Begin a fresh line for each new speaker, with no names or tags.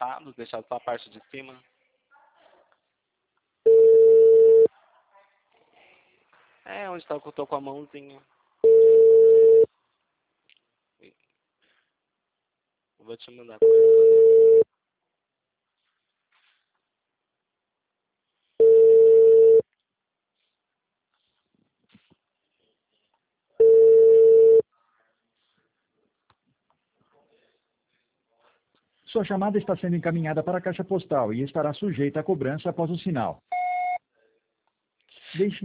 errado, deixar só a parte de cima. É, onde tá que eu tô com a mãozinha. Vou te mandar coisa.
Sua chamada está sendo encaminhada para a caixa postal e estará sujeita a cobrança após o sinal. Deixe